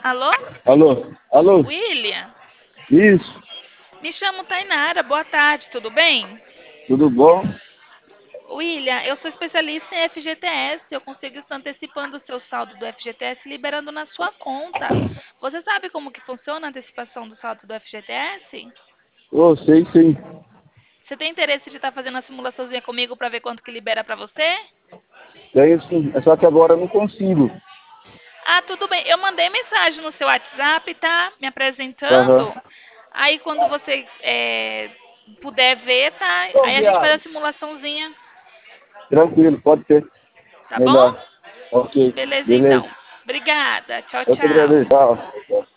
Alô? Alô? Alô? William? Isso, Me chamo Tainara, boa tarde, tudo bem? tudo bom? William, eu sou especialista em FGTS, eu consigo estar antecipando o seu saldo do FGTS e liberando na sua conta. Você sabe como que funciona a antecipação do saldo do FGTS? Ô, sei sim. Você tem interesse de estar fazendo a simulaçãozinha comigo para ver quanto que libera para você? Tenho sim, é só que agora eu não consigo. Ah, tudo bem. Eu mandei mensagem no seu WhatsApp, tá? Me Aham. apresentando. Aí quando você puder ver, tá? Ô, Aí a gente faz viado. a simulaçãozinha, Tranquilo, pode ser. tá bom? Melhor. Ok, Beleza, beleza. então. Obrigada. Tchau, Eu te tchau. agradeço. Tchau.